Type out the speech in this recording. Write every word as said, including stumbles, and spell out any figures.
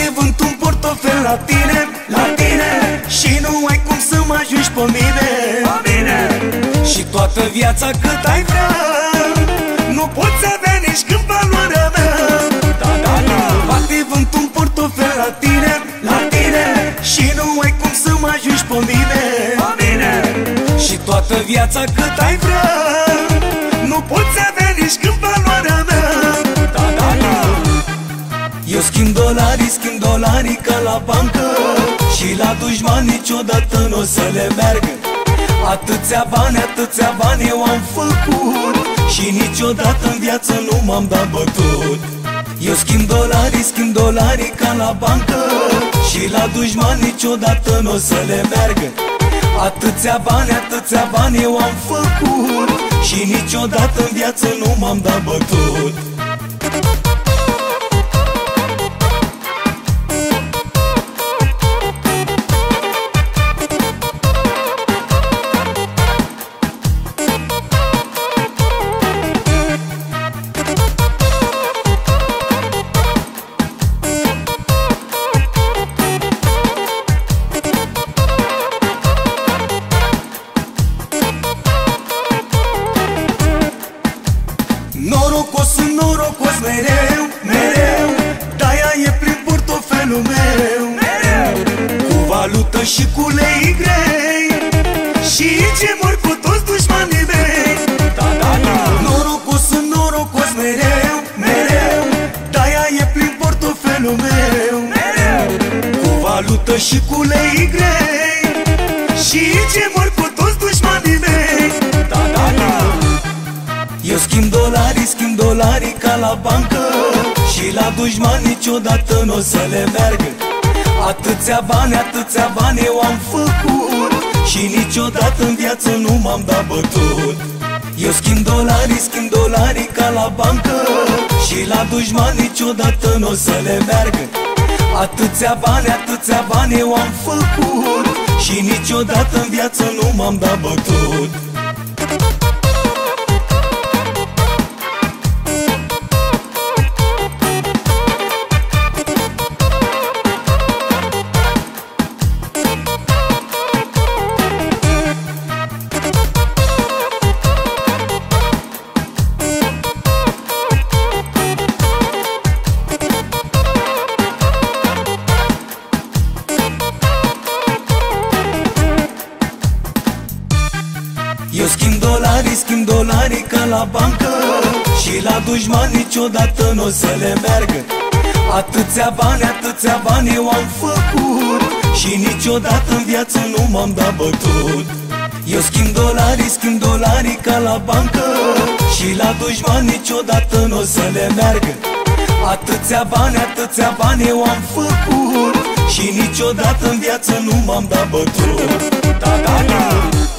Bate vânt un portofel la tine, la tine, și nu ai cum să mă ajungi pe mine, pe mine. Și toată viața cât ai vrea, nu poți avea nici când valoarea mea. Da, da, da. Bate vânt un portofel la tine, la tine, și nu ai cum să mă ajungi pe mine, pe mine. Și toată viața cât ai vrea, nu poți avea nici când valoarea mea. Da, da, da. Eu schimb dolarii, schimb dolarii ca la bancă, și la dușmani niciodată n-o să le meargă. Atâția bani, atâția bani eu am făcut, și niciodată în viață nu m-am dat bătut. Eu schimb dolarii, schimb dolarii ca la bancă, și la dușmani niciodată n-o să le meargă. Atâția bani, atâția bani eu am făcut, și niciodată în viață nu m-am dat bătut. Norocos, sunt norocos mereu, mereu, de-aia e prin portofelul meu, mereu, cu valută și cu lei grei, și ce mor cu toți dușmanii mei. Da, da, da. Norocos, sunt norocos mereu, mereu, de-aia e prin portofelul meu, mereu, cu valută și cu lei grei, și ce mor cu toți dușmanii mei. Da, da, da. Eu schimb dolarii, schimb dolarii ca la bancă, și la dușmani niciodată n-o să le meargă. Atâția bani, atâția bani eu am făcut, și niciodată în viață nu m-am dat bătut. Eu schimb dolarii, schimb dolarii ca la bancă, și la dușmani niciodată n-o să le meargă. Atâția bani, atâția bani eu am făcut, și niciodată în viață nu m-am dat bătut. Eu schimb dolarii, schimb dolarii ca la bancă, și la dușmani niciodată n-o să le meargă. Atâția bani, atâția bani eu am făcut, și niciodată în viață nu m-am dat bătut. Eu schimb dolarii, schimb dolarii ca la bancă, și la dușmani niciodată n-o să le meargă. Atâția bani, atâția bani eu am făcut, și niciodată în viață nu m-am dat bătut. Da, da, da.